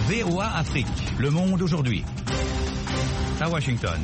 VOA Afrique, le monde aujourd'hui. À Washington.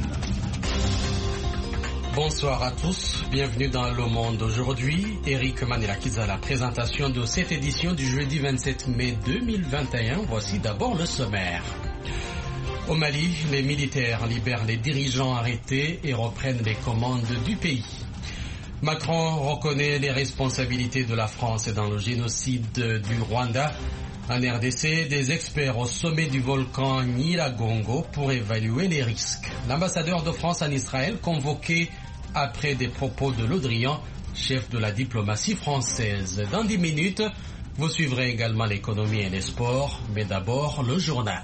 Bonsoir à tous, bienvenue dans Le Monde aujourd'hui. Eric Manelakiz à la présentation de cette édition du jeudi 27 mai 2021. Voici d'abord le sommaire. Au Mali, les militaires libèrent les dirigeants arrêtés et reprennent les commandes du pays. Macron reconnaît les responsabilités de la France dans le génocide du Rwanda. En RDC, des experts au sommet du volcan Nyiragongo pour évaluer les risques. L'ambassadeur de France en Israël convoqué après des propos de Le Drian, chef de la diplomatie française. Dans 10 minutes, vous suivrez également l'économie et les sports, mais d'abord le journal.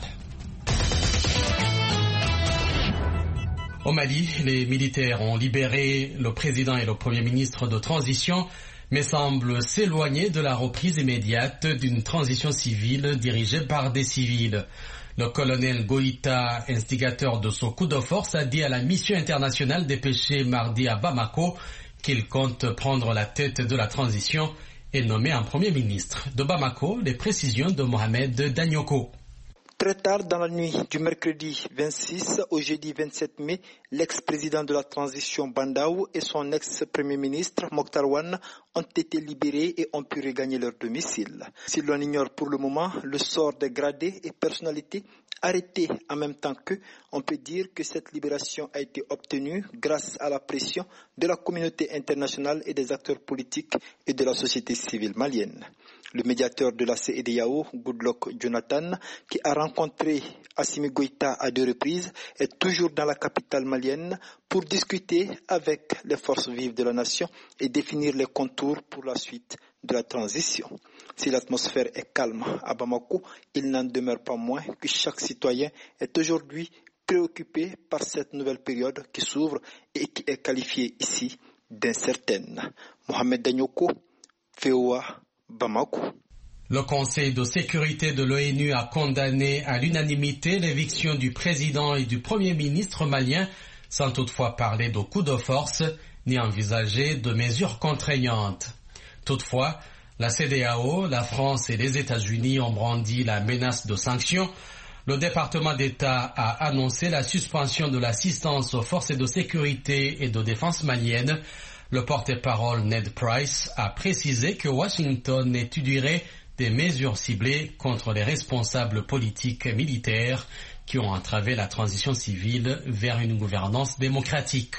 Au Mali, les militaires ont libéré le président et le premier ministre de transition, mais semblent s'éloigner de la reprise immédiate d'une transition civile dirigée par des civils. Le colonel Goïta, instigateur de ce coup de force, a dit à la mission internationale dépêchée mardi à Bamako qu'il compte prendre la tête de la transition et nommer un premier ministre. De Bamako, les précisions de Mohamed Danyoko. Très tard dans la nuit du mercredi 26 au jeudi 27 mai, l'ex-président de la transition Bandaou et son ex-premier ministre Mokhtar Wane ont été libérés et ont pu regagner leur domicile. Si l'on ignore pour le moment le sort des gradés et personnalités arrêtés en même temps qu'eux, on peut dire que cette libération a été obtenue grâce à la pression de la communauté internationale et des acteurs politiques et de la société civile malienne. Le médiateur de la CEDEAO, Goodluck Jonathan, qui a rencontré Assimi Goïta à 2 reprises, est toujours dans la capitale malienne pour discuter avec les forces vives de la nation et définir les contours pour la suite de la transition. Si l'atmosphère est calme à Bamako, il n'en demeure pas moins que chaque citoyen est aujourd'hui préoccupé par cette nouvelle période qui s'ouvre et qui est qualifiée ici d'incertaine. Mohamed Danyoko, VOA, Bamako. Le Conseil de sécurité de l'ONU a condamné à l'unanimité l'éviction du président et du premier ministre malien, sans toutefois parler de coup de force ni envisager de mesures contraignantes. Toutefois, la CEDEAO, la France et les États-Unis ont brandi la menace de sanctions. Le département d'État a annoncé la suspension de l'assistance aux forces de sécurité et de défense maliennes. Le porte-parole Ned Price a précisé que Washington étudierait des mesures ciblées contre les responsables politiques et militaires qui ont entravé la transition civile vers une gouvernance démocratique.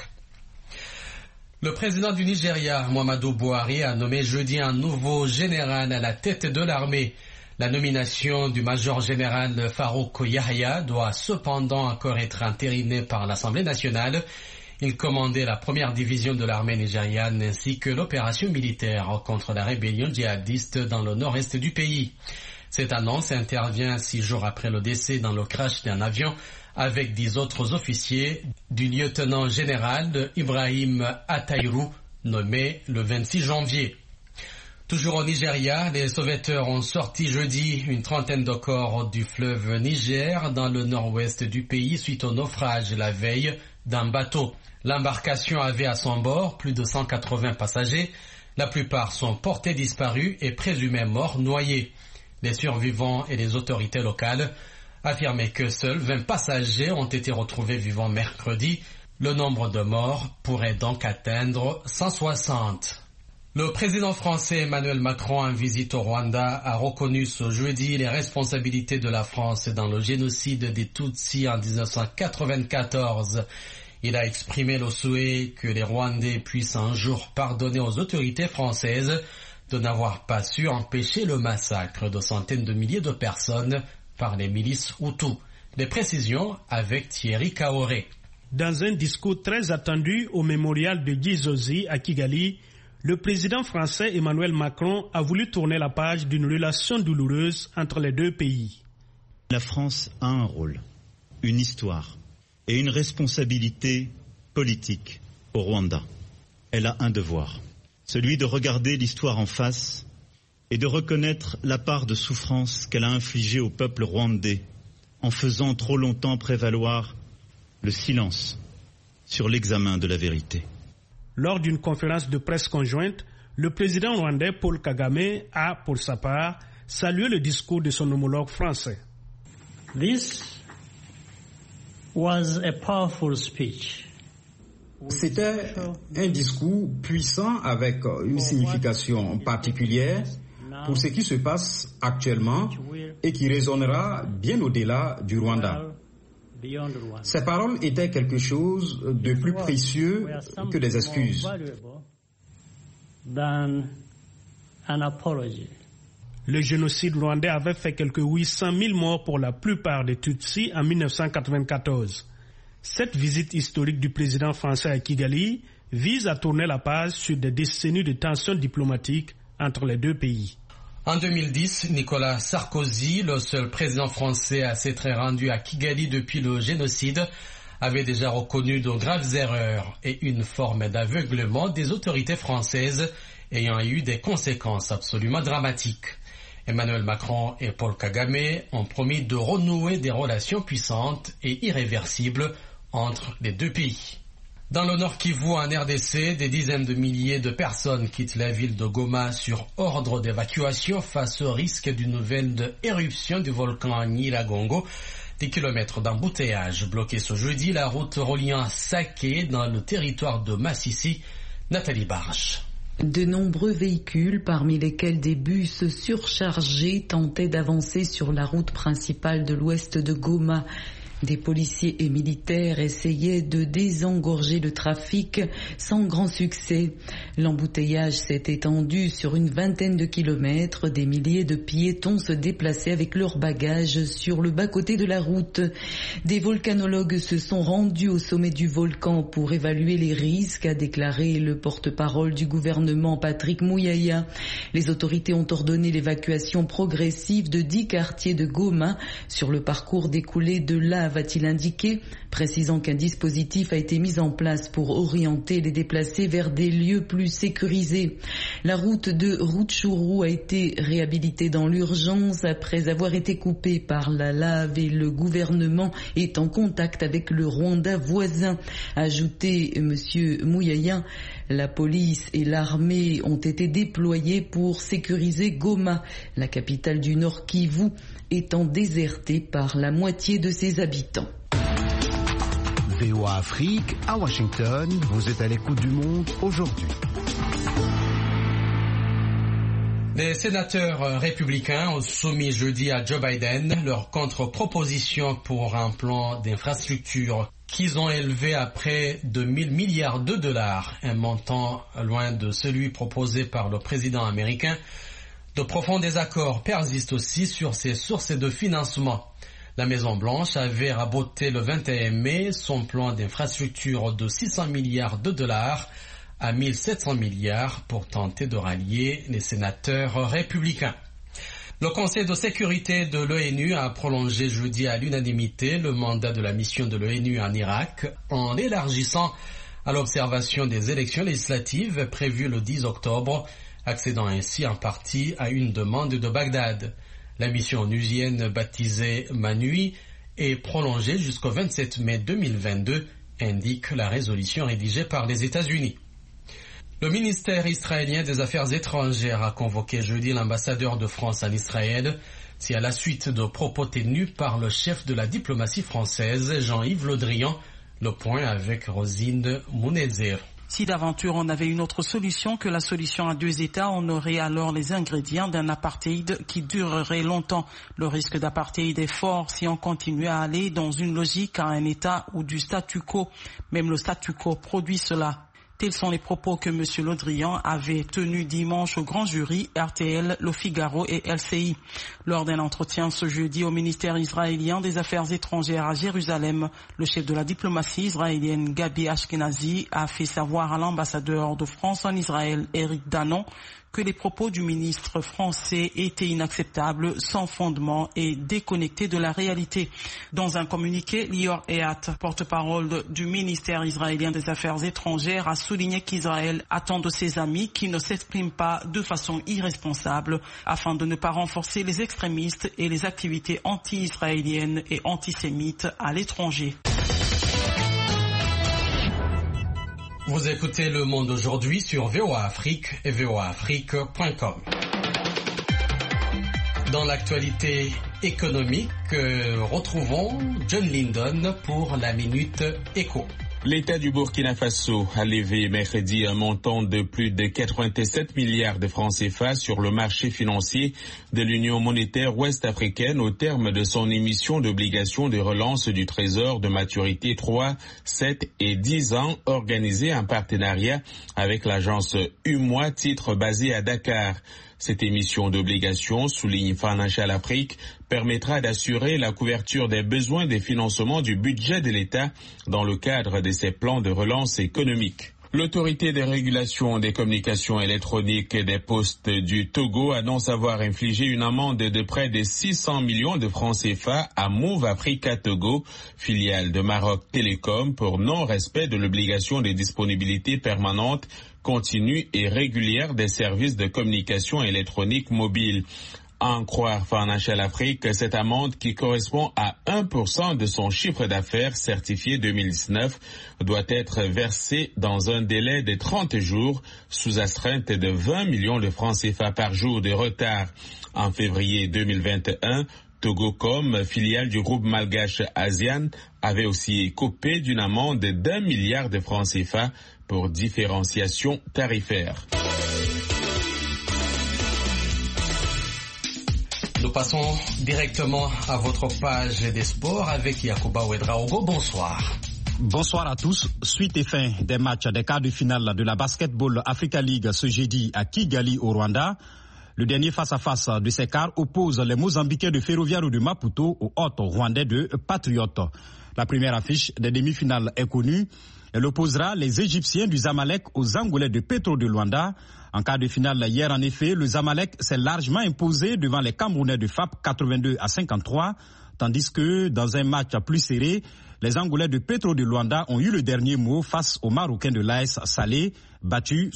Le président du Nigeria, Muhammadu Buhari, a nommé jeudi un nouveau général à la tête de l'armée. La nomination du major général Farouk Yahya doit cependant encore être entérinée par l'Assemblée nationale. Il commandait la première division de l'armée nigériane ainsi que l'opération militaire contre la rébellion djihadiste dans le nord-est du pays. Cette annonce intervient 6 jours après le décès dans le crash d'un avion avec 10 autres officiers du lieutenant général Ibrahim Ataïrou, nommé le 26 janvier. Toujours au Nigeria, les sauveteurs ont sorti jeudi une trentaine de corps du fleuve Niger dans le nord-ouest du pays suite au naufrage la veille d'un bateau. L'embarcation avait à son bord plus de 180 passagers. La plupart sont portés disparus et présumés morts noyés. Les survivants et les autorités locales affirmaient que seuls 20 passagers ont été retrouvés vivants mercredi. Le nombre de morts pourrait donc atteindre 160. Le président français Emmanuel Macron, en visite au Rwanda, a reconnu ce jeudi les responsabilités de la France dans le génocide des Tutsis en 1994. Il a exprimé le souhait que les Rwandais puissent un jour pardonner aux autorités françaises de n'avoir pas su empêcher le massacre de centaines de milliers de personnes par les milices Hutus. Les précisions avec Thierry Kaoré. Dans un discours très attendu au mémorial de Gizozi à Kigali, le président français Emmanuel Macron a voulu tourner la page d'une relation douloureuse entre les deux pays. La France a un rôle, une histoire et une responsabilité politique au Rwanda. Elle a un devoir, celui de regarder l'histoire en face et de reconnaître la part de souffrance qu'elle a infligée au peuple rwandais en faisant trop longtemps prévaloir le silence sur l'examen de la vérité. Lors d'une conférence de presse conjointe, le président rwandais Paul Kagame a, pour sa part, salué le discours de son homologue français. This was a powerful speech. C'était un discours puissant avec une signification particulière pour ce qui se passe actuellement et qui résonnera bien au-delà du Rwanda. Ces paroles étaient quelque chose de plus précieux que des excuses. Le génocide rwandais avait fait quelques 800 000 morts pour la plupart des Tutsis en 1994. Cette visite historique du président français à Kigali vise à tourner la page sur des décennies de tensions diplomatiques entre les deux pays. En 2010, Nicolas Sarkozy, le seul président français à s'être rendu à Kigali depuis le génocide, avait déjà reconnu de graves erreurs et une forme d'aveuglement des autorités françaises ayant eu des conséquences absolument dramatiques. Emmanuel Macron et Paul Kagame ont promis de renouer des relations puissantes et irréversibles entre les deux pays. Dans le Nord Kivu, en RDC, des dizaines de milliers de personnes quittent la ville de Goma sur ordre d'évacuation face au risque d'une nouvelle éruption du volcan Nyiragongo. Des kilomètres d'embouteillage bloqués ce jeudi la route reliant Saké dans le territoire de Massissi. Nathalie Barche. De nombreux véhicules, parmi lesquels des bus surchargés, tentaient d'avancer sur la route principale de l'ouest de Goma. Des policiers et militaires essayaient de désengorger le trafic sans grand succès. L'embouteillage s'est étendu sur une vingtaine de kilomètres. Des milliers de piétons se déplaçaient avec leurs bagages sur le bas-côté de la route. Des volcanologues se sont rendus au sommet du volcan pour évaluer les risques, a déclaré le porte-parole du gouvernement Patrick Muyaya. Les autorités ont ordonné l'évacuation progressive de 10 quartiers de Goma sur le parcours découlé de lave, a-t-il indiqué, précisant qu'un dispositif a été mis en place pour orienter les déplacés vers des lieux plus sécurisés. La route de Rutshuru a été réhabilitée dans l'urgence après avoir été coupée par la lave et le gouvernement est en contact avec le Rwanda voisin, a ajouté M. Muyaya. La police et l'armée ont été déployés pour sécuriser Goma, la capitale du Nord Kivu, étant désertée par la moitié de ses habitants. VOA Afrique, à Washington, vous êtes à l'écoute du monde aujourd'hui. Les sénateurs républicains ont soumis jeudi à Joe Biden leur contre-proposition pour un plan d'infrastructure qu'ils ont élevé à près de 1 000 milliards de dollars, un montant loin de celui proposé par le président américain. De profonds désaccords persistent aussi sur ses sources de financement. La Maison-Blanche avait raboté le 21 mai son plan d'infrastructure de 600 milliards de dollars à 1 700 milliards pour tenter de rallier les sénateurs républicains. Le Conseil de sécurité de l'ONU a prolongé jeudi à l'unanimité le mandat de la mission de l'ONU en Irak en l'élargissant à l'observation des élections législatives prévues le 10 octobre, accédant ainsi en partie à une demande de Bagdad. La mission onusienne baptisée MANUI est prolongée jusqu'au 27 mai 2022, indique la résolution rédigée par les États-Unis. Le ministère israélien des Affaires étrangères a convoqué jeudi l'ambassadeur de France en Israël. C'est à la suite de propos tenus par le chef de la diplomatie française, Jean-Yves Le Drian. Le point avec Rosine Mounezir. Si d'aventure on avait une autre solution que la solution à 2 États, on aurait alors les ingrédients d'un apartheid qui durerait longtemps. Le risque d'apartheid est fort si on continue à aller dans une logique à un État ou du statu quo. Même le statu quo produit cela. Tels sont les propos que M. Le Drian avait tenus dimanche au grand jury RTL, Le Figaro et LCI. Lors d'un entretien ce jeudi au ministère israélien des Affaires étrangères à Jérusalem, le chef de la diplomatie israélienne Gabi Ashkenazi a fait savoir à l'ambassadeur de France en Israël, Éric Danon, que les propos du ministre français étaient inacceptables, sans fondement et déconnectés de la réalité. Dans un communiqué, Lior Ehat, porte-parole du ministère israélien des Affaires étrangères, a souligné qu'Israël attend de ses amis qui ne s'expriment pas de façon irresponsable afin de ne pas renforcer les extrémistes et les activités anti-israéliennes et antisémites à l'étranger. Vous écoutez Le Monde aujourd'hui sur VOA Afrique et voaafrique.com. Dans l'actualité économique. Retrouvons John Lindon pour la Minute Éco. L'État du Burkina Faso a levé mercredi un montant de plus de 87 milliards de francs CFA sur le marché financier de l'Union monétaire ouest-africaine au terme de son émission d'obligations de relance du Trésor de maturité 3, 7 et 10 ans organisée en partenariat avec l'agence UMOA, titre basé à Dakar. Cette émission d'obligations, souligne Financial Afrique, permettra d'assurer la couverture des besoins de financement du budget de l'État dans le cadre de ses plans de relance économique. L'autorité de régulation des communications électroniques et des postes du Togo annonce avoir infligé une amende de près de 600 millions de francs CFA à Move Africa Togo, filiale de Maroc Télécom, pour non-respect de l'obligation de disponibilité permanente, continue et régulière des services de communication électronique mobile. À en croire Financial Afrique, cette amende qui correspond à 1% de son chiffre d'affaires certifié 2019 doit être versée dans un délai de 30 jours sous astreinte de 20 millions de francs CFA par jour de retard. En février 2021, Togocom, filiale du groupe malgache ASEAN, avait aussi écopé d'une amende d'1 milliard de francs CFA pour différenciation tarifaire. Nous passons directement à votre page des sports avec Yacouba Ouedraogo. Bonsoir. Bonsoir à tous. Suite et fin des matchs des quarts de finale de la Basketball Africa League ce jeudi à Kigali au Rwanda. Le dernier face-à-face de ces quarts oppose les Mozambicains de Ferroviario de Maputo aux hôtes rwandais de Patriotes. La première affiche des demi-finales est connue. Elle opposera les Égyptiens du Zamalek aux Angolais de Petro de Luanda. En quart de finale hier, en effet, le Zamalek s'est largement imposé devant les Camerounais de FAP 82-53, tandis que dans un match plus serré, les Angolais de Petro de Luanda ont eu le dernier mot face aux Marocains de l'AS Salé, battus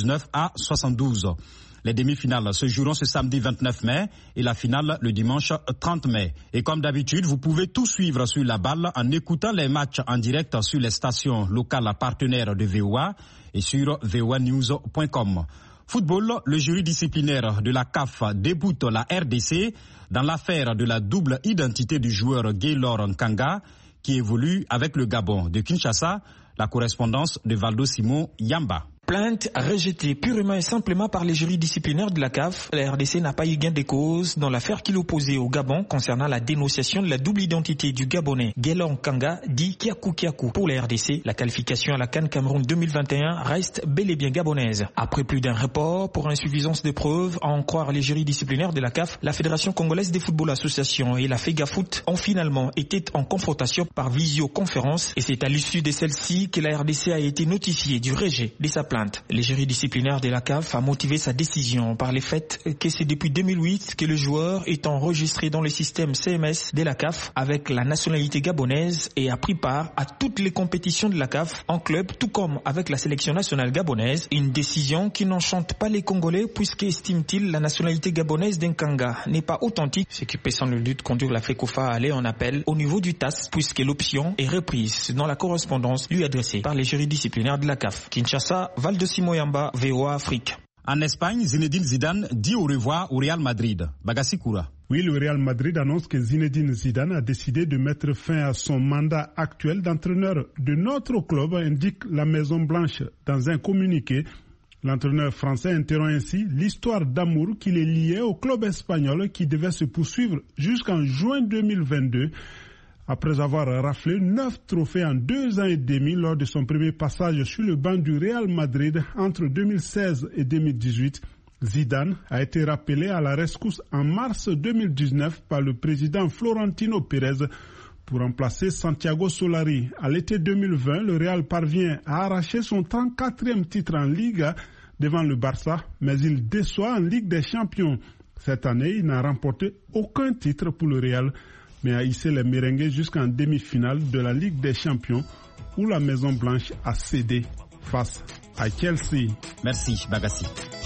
79-72. Les demi-finales se joueront ce samedi 29 mai et la finale le dimanche 30 mai. Et comme d'habitude, vous pouvez tout suivre sur la balle en écoutant les matchs en direct sur les stations locales partenaires de VOA et sur voanews.com. Football, le jury disciplinaire de la CAF déboute la RDC dans l'affaire de la double identité du joueur Gaylor Nkanga qui évolue avec le Gabon. De Kinshasa, la correspondance de Valdo Simon Yamba. Plainte rejetée purement et simplement par les jurys disciplinaires de la CAF, la RDC n'a pas eu gain de cause dans l'affaire qu'il opposait au Gabon concernant la dénonciation de la double identité du Gabonais Gaylor Nkanga dit Kiakou Kiakou. Pour la RDC, la qualification à la CAN Cameroun 2021 reste bel et bien gabonaise. Après plus d'un report pour insuffisance de preuves, à en croire les jurys disciplinaires de la CAF, la Fédération Congolaise de Football Association et la FEGAFoot ont finalement été en confrontation par visioconférence et c'est à l'issue de celle-ci que la RDC a été notifiée du rejet de sa plainte. Les jurys disciplinaires de la CAF a motivé sa décision par le fait que c'est depuis 2008 que le joueur est enregistré dans le système CMS de la CAF avec la nationalité gabonaise et a pris part à toutes les compétitions de la CAF en club, tout comme avec la sélection nationale gabonaise. Une décision qui n'enchante pas les Congolais puisque, estime-t-il, la nationalité gabonaise d'Nkanga n'est pas authentique, ce qui peut sans nul doute conduire la FECOFA à aller en appel au niveau du TAS puisque l'option est reprise dans la correspondance lui adressée par les jurys disciplinaires de la CAF. Kinshasa, Valdo Simon Yamba, VOA Afrique. En Espagne, Zinedine Zidane dit au revoir au Real Madrid. Bagassi Koura. Oui, le Real Madrid annonce que Zinedine Zidane a décidé de mettre fin à son mandat actuel d'entraîneur de notre club, indique la Maison Blanche dans un communiqué. L'entraîneur français interrompt ainsi l'histoire d'amour qui les liait au club espagnol qui devait se poursuivre jusqu'en juin 2022. Après avoir raflé 9 trophées en 2 ans et demi lors de son premier passage sur le banc du Real Madrid entre 2016 et 2018, Zidane a été rappelé à la rescousse en mars 2019 par le président Florentino Pérez pour remplacer Santiago Solari. À l'été 2020, le Real parvient à arracher son 34e titre en Liga devant le Barça, mais il déçoit en Ligue des Champions. Cette année, il n'a remporté aucun titre pour le Real, mais a hissé les merengues jusqu'en demi-finale de la Ligue des Champions où la Maison Blanche a cédé face à Chelsea. Merci Bagassi.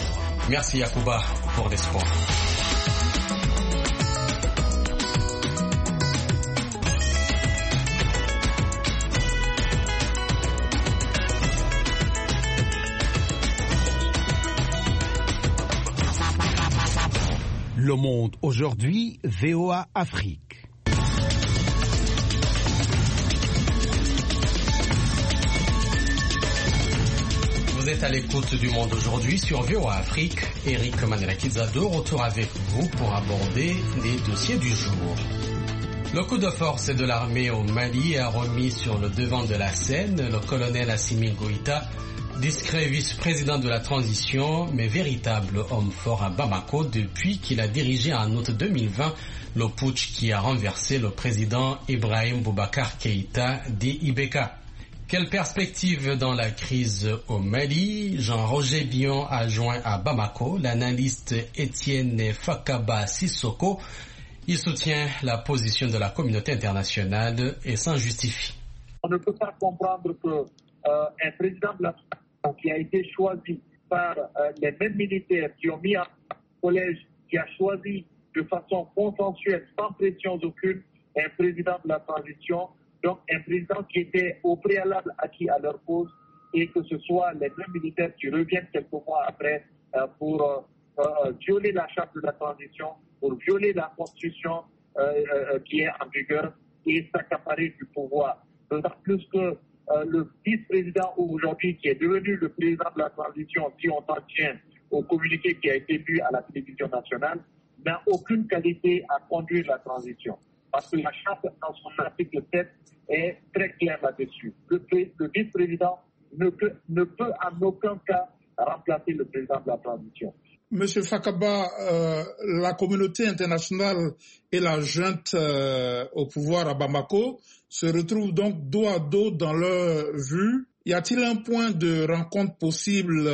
Merci Yacouba pour des sports. Le Monde aujourd'hui, VOA Afrique. Vous êtes à l'écoute du Monde aujourd'hui sur VOA Afrique. Eric Manela-Kizado, retour avec vous pour aborder les dossiers du jour. Le coup de force de l'armée au Mali a remis sur le devant de la scène le colonel Assimi Goïta, discret vice-président de la transition, mais véritable homme fort à Bamako depuis qu'il a dirigé en août 2020 le putsch qui a renversé le président Ibrahim Boubacar Keïta dit Ibeka. Quelle perspective dans la crise au Mali? Jean-Roger Bion a joint à Bamako l'analyste Étienne Fakaba Sissoko. Il soutient la position de la communauté internationale et s'en justifie. On ne peut pas comprendre qu'un président de la France qui a été choisi par les mêmes militaires qui ont mis en collège, qui a choisi de façon consensuelle, sans pression aucune, un président de la transition, donc un président qui était au préalable acquis à leur cause, et que ce soit les mêmes militaires qui reviennent quelques mois après pour violer la charte de la transition, pour violer la constitution qui est en vigueur et s'accaparer du pouvoir. D'autant plus que le vice-président aujourd'hui, qui est devenu le président de la transition, si on s'en tient au communiqué qui a été lu à la télévision nationale, n'a aucune qualité à conduire la transition. Parce que la charte, dans son article 7, est très claire là-dessus. Le vice-président ne peut en aucun cas remplacer le président de la transition. Monsieur Fakaba, la communauté internationale et la junte au pouvoir à Bamako se retrouvent donc dos à dos dans leur vue. Y a-t-il un point de rencontre possible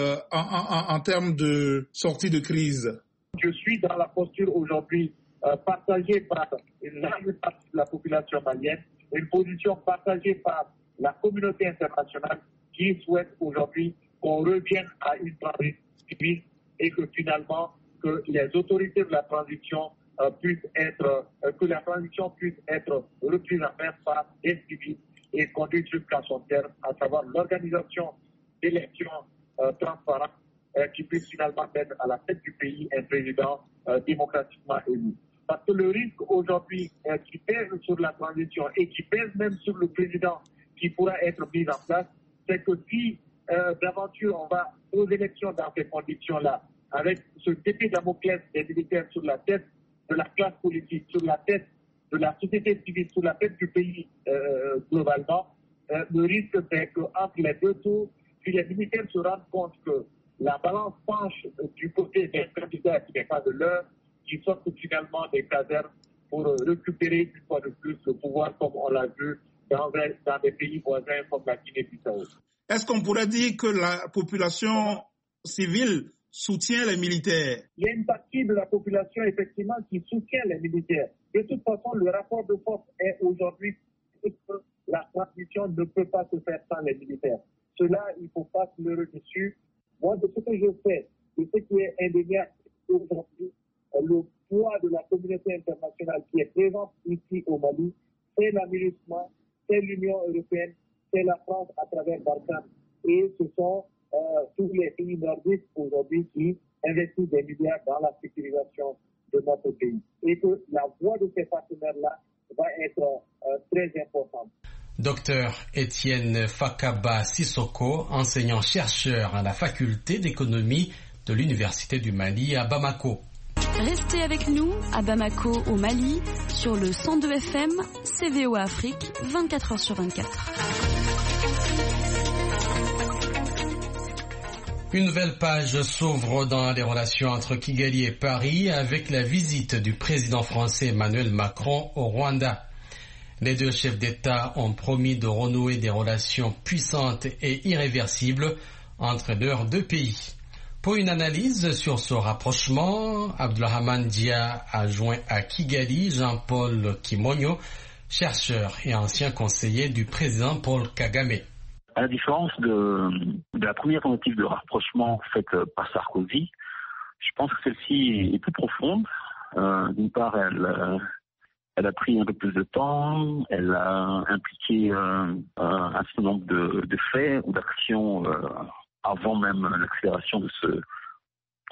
en termes de sortie de crise? Je suis dans la posture aujourd'hui partagée par une large partie de la population malienne, une position partagée par la communauté internationale qui souhaite aujourd'hui qu'on revienne à une transition civile et que finalement que les autorités de la transition puissent être reprise en main par des civils et conduite jusqu'à son terme, à savoir l'organisation d'élections transparentes qui puissent finalement mettre à la tête du pays un président démocratiquement élu. Parce que le risque aujourd'hui qui pèse sur la transition et qui pèse même sur le président qui pourra être mis en place, c'est que si d'aventure on va aux élections dans ces conditions-là, avec ce épée de Damoclès des militaires sur la tête de la classe politique, sur la tête de la société civile, sur la tête du pays globalement, le risque c'est qu'entre les deux tours, si les militaires se rendent compte que la balance penche du côté des candidats qui n'est pas de l'heure, qui sortent finalement des casernes pour récupérer une fois de plus le pouvoir comme on l'a vu dans des pays voisins comme la Guinée-Bissau. Est-ce qu'on pourrait dire que la population civile soutient les militaires? Il y a une partie de la population effectivement qui soutient les militaires. De toute façon, le rapport de force est aujourd'hui que la transition ne peut pas se faire sans les militaires. Cela, il ne faut pas se leurrer dessus. Moi, de ce que je sais, de ce qui est indéniable aujourd'hui, le poids de la communauté internationale qui est présente ici au Mali, c'est l'aménagement, c'est l'Union européenne, c'est la France à travers Barkhane. Et ce sont tous les pays nordiques aujourd'hui qui investissent des milliards dans la sécurisation de notre pays. Et que la voix de ces partenaires-là va être très importante. Docteur Étienne Fakaba Sissoko, enseignant-chercheur à la faculté d'économie de l'Université du Mali à Bamako. Restez avec nous à Bamako au Mali sur le 102 FM CVO Afrique 24h sur 24. Une nouvelle page s'ouvre dans les relations entre Kigali et Paris avec la visite du président français Emmanuel Macron au Rwanda. Les deux chefs d'État ont promis de renouer des relations puissantes et irréversibles entre leurs deux pays. Pour une analyse sur ce rapprochement, Abdulrahman Dia a joint à Kigali Jean-Paul Kimonyo, chercheur et ancien conseiller du président Paul Kagame. À la différence de la première tentative de rapprochement faite par Sarkozy, je pense que celle-ci est plus profonde. D'une part, elle a pris un peu plus de temps, elle a impliqué un certain nombre de faits ou d'actions avant même l'accélération de ce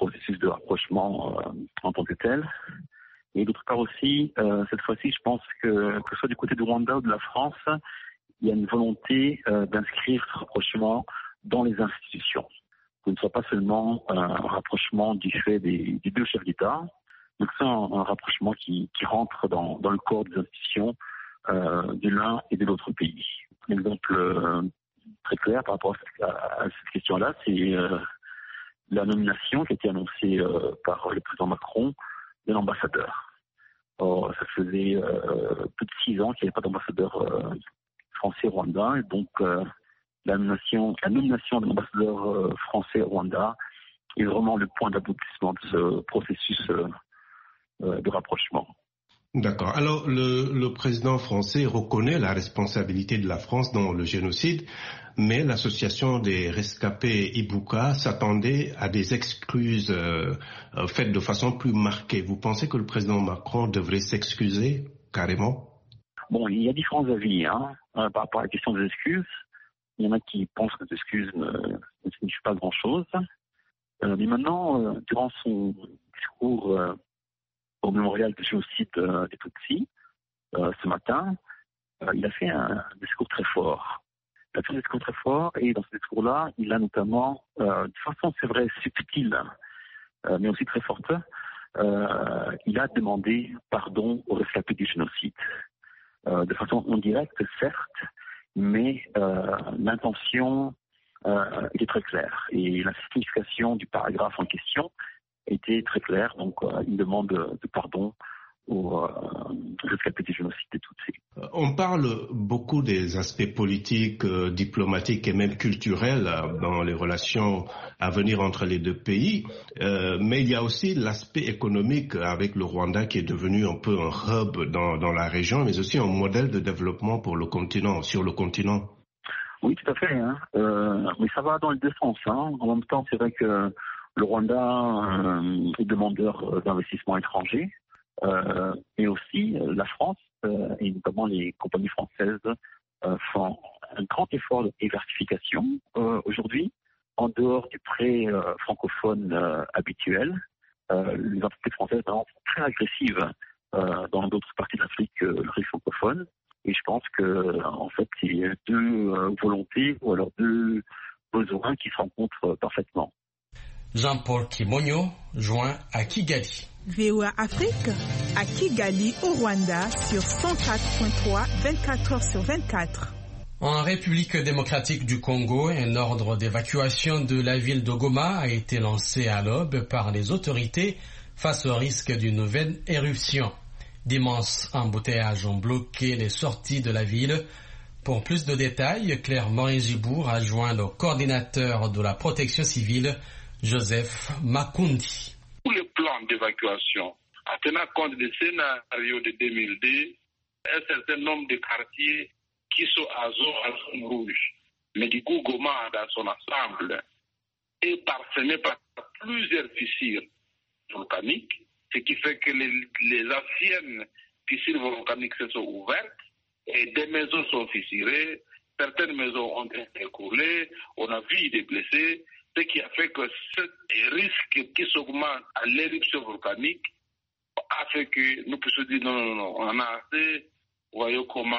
processus de rapprochement en tant que tel. Et d'autre part aussi, cette fois-ci, je pense que ce soit du côté du Rwanda ou de la France, il y a une volonté d'inscrire ce rapprochement dans les institutions. Que ce ne soit pas seulement un rapprochement du fait des deux chefs d'État, mais que ce soit un rapprochement qui rentre dans le corps des institutions de l'un et de l'autre pays. Un exemple très clair par rapport à cette question-là, c'est la nomination qui a été annoncée par le président Macron de l'ambassadeur. Or, ça faisait plus de 6 ans qu'il n'y avait pas d'ambassadeur français au Rwanda, et donc la nomination de l'ambassadeur français au Rwanda est vraiment le point d'aboutissement de ce processus de rapprochement. D'accord. Alors, le président français reconnaît la responsabilité de la France dans le génocide, mais l'association des rescapés Ibuka s'attendait à des excuses faites de façon plus marquée. Vous pensez que le président Macron devrait s'excuser carrément? Bon, il y a différents avis par rapport à la question des excuses. Il y en a qui pensent que les excuses ne signifient pas grand-chose. Mais maintenant, durant son discours au mémorial du génocide des Tutsis, ce matin, il a fait un discours très fort. Et dans ce discours-là, il a notamment, de façon, c'est vrai, subtile, mais aussi très forte, il a demandé pardon aux rescapés du génocide. De façon indirecte, certes, mais l'intention était très claire. Et la signification du paragraphe en question était très claire. Donc, il demande de pardon aux rescapés du génocide des Tutsis. On parle beaucoup des aspects politiques, diplomatiques et même culturels dans les relations à venir entre les deux pays, mais il y a aussi l'aspect économique avec le Rwanda qui est devenu un peu un hub dans la région, mais aussi un modèle de développement pour le continent, sur le continent. Oui, tout à fait. Mais ça va dans les deux sens. En même temps, c'est vrai que le Rwanda est demandeur d'investissements étrangers. Et aussi la France et notamment les compagnies françaises font un grand effort de diversification aujourd'hui en dehors du prêt francophone habituel. Les entreprises françaises sont très agressives dans d'autres parties de l'Afrique francophone, et je pense que en fait il y a deux volontés ou alors deux besoins qui se rencontrent parfaitement. Jean-Paul Kimonyo, joint à Kigali. VOA Afrique, à Kigali, au Rwanda, sur 104.3, 24 heures sur 24. En République démocratique du Congo, un ordre d'évacuation de la ville de Goma a été lancé à l'aube par les autorités face au risque d'une nouvelle éruption. D'immenses embouteillages ont bloqué les sorties de la ville. Pour plus de détails, Claire Morin-Gibour a joint le coordinateur de la protection civile, Joseph Makundi. Pour le plan d'évacuation, en tenant compte des scénarios de 2002, un certain nombre de quartiers qui sont à zone rouge, mais du coup Goma dans son ensemble est parsemé par plusieurs fissures volcaniques, ce qui fait que les anciennes fissures volcaniques se sont ouvertes et des maisons sont fissurées, certaines maisons ont été écroulées, on a vu des blessés. Ce qui a fait que ce risque qui s'augmente à l'éruption volcanique a fait que nous puissions dire non, on a assez. Voyons comment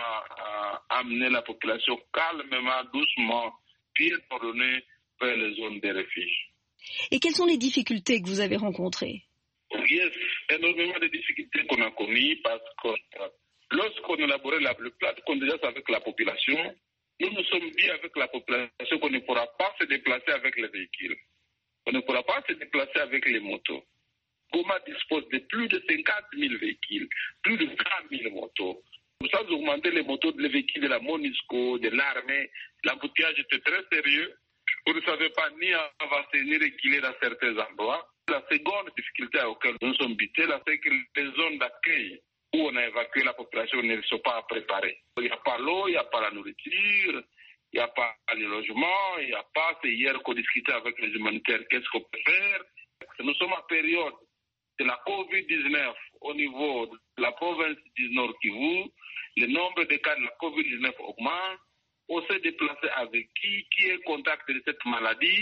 amener la population calmement, doucement, bien ordonnée vers les zones de refuge. Et quelles sont les difficultés que vous avez rencontrées? Yes, énormément de difficultés qu'on a connues parce que lorsqu'on élaborait le plan de contingence avec la population, nous sommes dit avec la population qu'on ne pourra pas se déplacer avec les véhicules. On ne pourra pas se déplacer avec les motos. Goma dispose de plus de 50 000 véhicules, plus de 30 000 motos. Sans augmenter les motos, les véhicules de la MONUSCO, de l'armée, l'embouteillage était très sérieux. On ne savait pas ni avancer ni reculer dans certains endroits. La seconde difficulté à laquelle nous sommes butés, c'est que les zones d'accueil où on a évacué la population ne sont pas préparées. Il n'y a pas l'eau, il n'y a pas la nourriture, il n'y a pas les logements, il n'y a pas, c'est hier qu'on discutait avec les humanitaires, qu'est-ce qu'on peut faire. Nous sommes en période de la COVID-19 au niveau de la province du Nord Kivu. Le nombre de cas de la COVID-19 augmente. On s'est déplacé avec qui est en contact de cette maladie,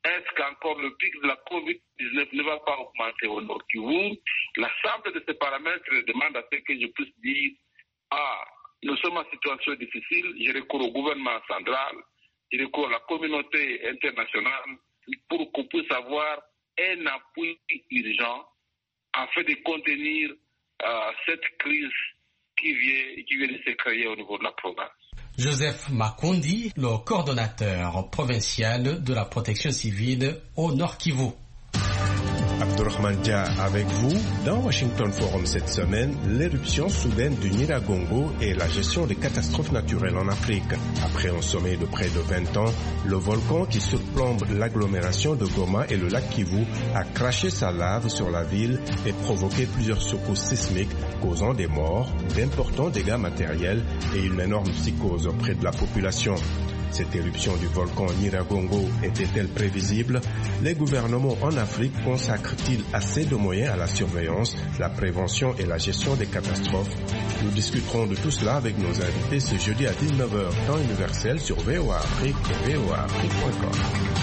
est-ce qu'encore le pic de la COVID-19 ne va pas augmenter au Nord Kivu? L'ensemble de ces paramètres demande à ce que je puisse dire, nous sommes en situation difficile, je recours au gouvernement central, je recours à la communauté internationale pour qu'on puisse avoir un appui urgent afin de contenir cette crise qui vient de se créer au niveau de la province. Joseph Makundi, le coordonnateur provincial de la protection civile au Nord Kivu. Abdourahmane Dia avec vous. Dans Washington Forum cette semaine, l'éruption soudaine du Nyiragongo et la gestion des catastrophes naturelles en Afrique. Après un sommet de près de 20 ans, le volcan qui surplombe l'agglomération de Goma et le lac Kivu a craché sa lave sur la ville et provoqué plusieurs secousses sismiques causant des morts, d'importants dégâts matériels et une énorme psychose auprès de la population. Cette éruption du volcan Nyiragongo était-elle prévisible? Les gouvernements en Afrique consacrent-ils assez de moyens à la surveillance, la prévention et la gestion des catastrophes? Nous discuterons de tout cela avec nos invités ce jeudi à 19h, temps universel sur VOA Afrique et voaafrique.com.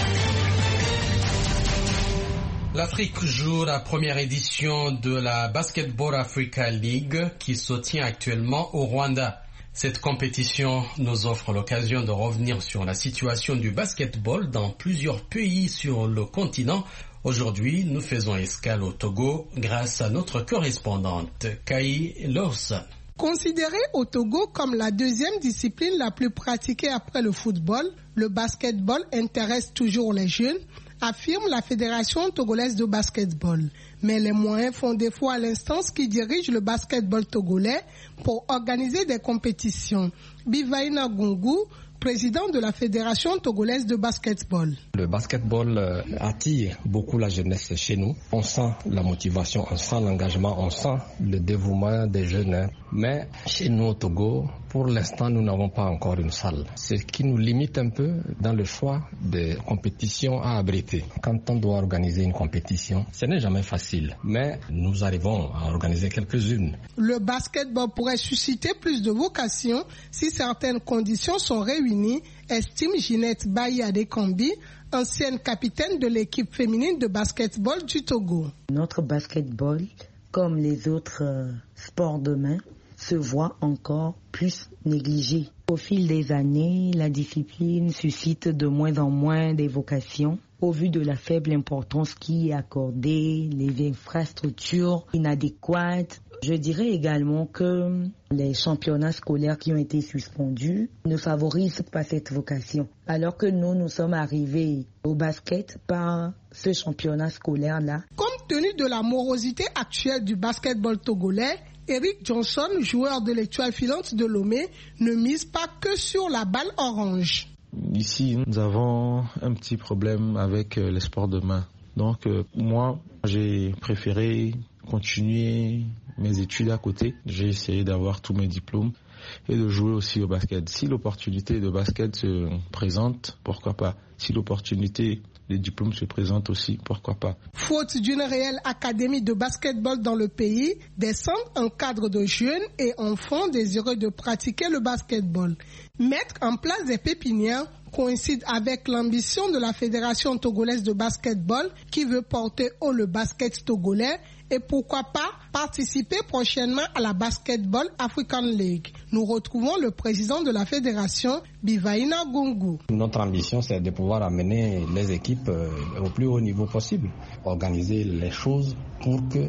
L'Afrique joue la première édition de la Basketball Africa League qui se tient actuellement au Rwanda. Cette compétition nous offre l'occasion de revenir sur la situation du basketball dans plusieurs pays sur le continent. Aujourd'hui, nous faisons escale au Togo grâce à notre correspondante Kai Lawson. Considéré au Togo comme la deuxième discipline la plus pratiquée après le football, le basketball intéresse toujours les jeunes, affirme la Fédération togolaise de basketball. Mais les moyens font défaut à l'instance qui dirige le basketball togolais pour organiser des compétitions. Bivaïna Gungu, président de la Fédération togolaise de basketball. Le basketball attire beaucoup la jeunesse chez nous. On sent la motivation, on sent l'engagement, on sent le dévouement des jeunes. Mais chez nous au Togo, pour l'instant, nous n'avons pas encore une salle. Ce qui nous limite un peu dans le choix des compétitions à abriter. Quand on doit organiser une compétition, ce n'est jamais facile. Mais nous arrivons à organiser quelques-unes. Le basketball pourrait susciter plus de vocations si certaines conditions sont réunies, estime Ginette Bayi Adekambi, ancienne capitaine de l'équipe féminine de basketball du Togo. Notre basketball, comme les autres sports de main, se voit encore plus négligé. Au fil des années, la discipline suscite de moins en moins des vocations au vu de la faible importance qui est accordée, les infrastructures inadéquates. Je dirais également que les championnats scolaires qui ont été suspendus ne favorisent pas cette vocation. Alors que nous sommes arrivés au basket par ce championnat scolaire-là. Compte tenu de la morosité actuelle du basketball togolais, Eric Johnson, joueur de l'Étoile filante de Lomé, ne mise pas que sur la balle orange. Ici, nous avons un petit problème avec les sports de main. Donc, moi, j'ai préféré continuer mes études à côté. J'ai essayé d'avoir tous mes diplômes et de jouer aussi au basket. Si l'opportunité de basket se présente, pourquoi pas? Si l'opportunité des diplômes se présentent aussi, pourquoi pas? Faute d'une réelle académie de basketball dans le pays, descendent un cadre de jeunes et enfants désireux de pratiquer le basketball. Mettre en place des pépinières coïncide avec l'ambition de la Fédération togolaise de basketball qui veut porter haut le basket togolais et pourquoi pas participer prochainement à la Basketball African League. Nous retrouvons le président de la fédération, Bivaïna Gungu. Notre ambition, c'est de pouvoir amener les équipes au plus haut niveau possible, organiser les choses pour que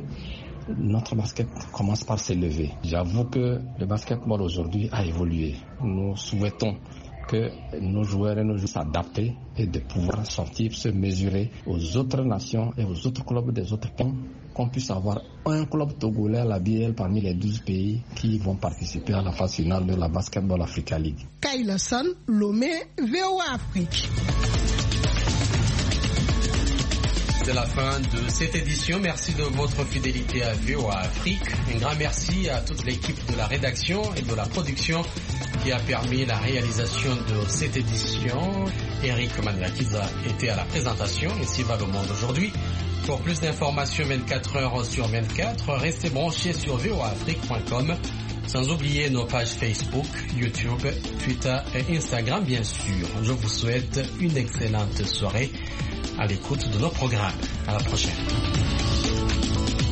notre basket commence par s'élever. J'avoue que le basketball aujourd'hui a évolué. Nous souhaitons que nos joueurs et nos joueurs s'adaptent et de pouvoir sortir, se mesurer aux autres nations et aux autres clubs des autres pays, qu'on puisse avoir un club togolais à la BL parmi les 12 pays qui vont participer à la phase finale de la Basketball Africa League. Kyle Son, Lomé, VOA Afrique. C'est la fin de cette édition. Merci de votre fidélité à VOA Afrique. Un grand merci à toute l'équipe de la rédaction et de la production qui a permis la réalisation de cette édition. Eric Manlakiza était à la présentation. Ainsi va le monde aujourd'hui. Pour plus d'informations 24 heures sur 24, restez branchés sur voaafrique.com. Sans oublier nos pages Facebook, YouTube, Twitter et Instagram, bien sûr. Je vous souhaite une excellente soirée. à l'écoute de nos programmes. À la prochaine.